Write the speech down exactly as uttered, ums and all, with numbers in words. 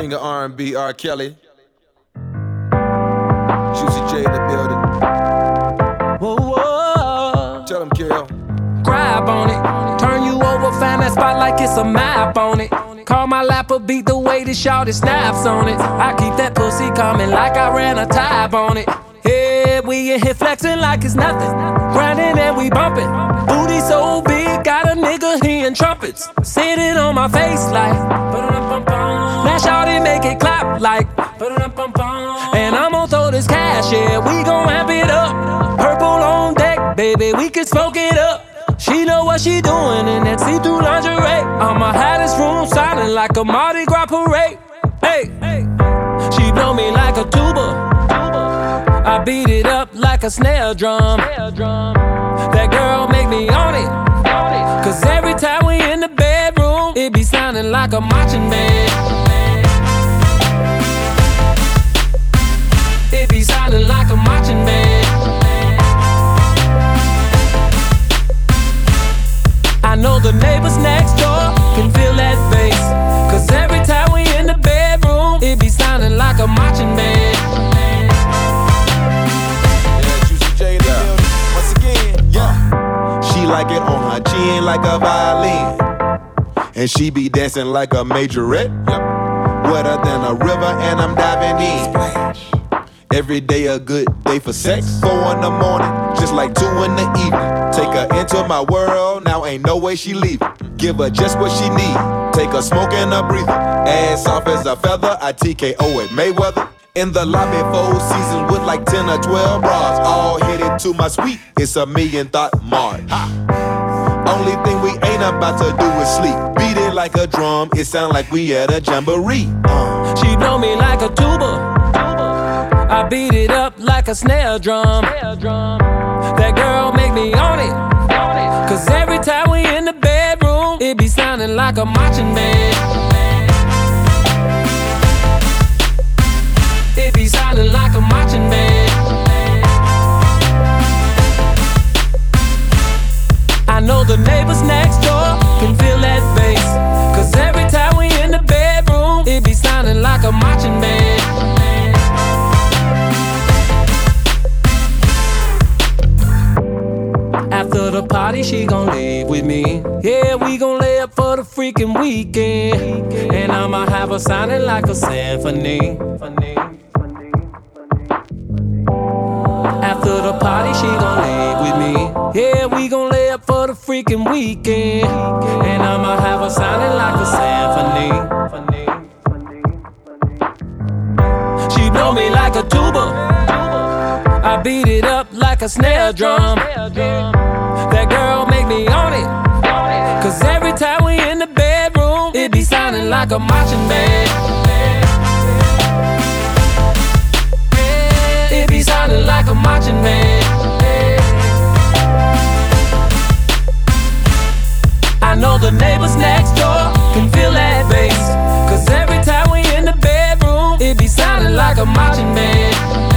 King of R and B, R. Kelly. Juicy J in the building. Whoa, whoa. Tell him, Kel. Grab on it. Turn you over, find that spot like it's a map on it. Call my lap up, beat the way the shawty snaps on it. I keep that pussy coming like I ran a tab on it. Yeah, we in here flexing like it's nothing. Grinding and we bumping. Booty so big, got a nigga hearing trumpets. Sitting on my face like now shawty make it clap like. And I'm gon' throw this cash, yeah, we gon' amp it up. Purple on deck, baby, we can smoke it up. She know what she doing in that see-through lingerie. I'ma have this room sounding like a Mardi Gras parade. Hey, hey. She blow me like a tuba. I beat it up like a snare drum. That girl make me on it. Cause every time we in the bedroom, it be sounding like a marching band. It be sounding like a marching band. I know the neighbors next door can feel that bass. Cause every time we in the bedroom, it be sounding like a marching band. Yeah, Juicy J in the building. Once again, yeah. She like it on her chin like a violin, and she be dancing like a majorette. Yep. Wetter than a river and I'm diving in. Splash. Every day a good day for sex. Four in the morning, just like two in the evening. Take her into my world, now ain't no way she leaving. Give her just what she need. Take her smoking a breather. Ass soft as a feather, I T K O at Mayweather. In the lobby four seasons with like ten or twelve bras. All headed to my suite, it's a million thought march. Ha. Only thing we ain't about to do is sleep. Beat it like a drum, it sound like we at a jamboree. uh. She blow me like a tuba. I beat it up like a snare drum. That girl make me on it. Cause every time we in the bedroom, it be sounding like a marching band. It be sounding like a marching band. I know the neighbors next door can feel that bass. Cause every time we in the bedroom, it be sounding like a marching band. After the party, she gon' leave with me. Yeah, we gon' lay up for the freaking weekend. And I'ma have her sounding like a symphony. After the party, she gon' leave with me. Yeah, we gon' lay up for the freaking weekend. And I'ma have her sounding like a symphony. She blow me like a tuba. I beat it up like a snare drum. That girl make me on it. Cause every time we in the bedroom, it be sounding like a marching band. It be sounding like a marching band. I know the neighbors next door can feel that bass. Cause every time we in the bedroom, it be sounding like a marching band.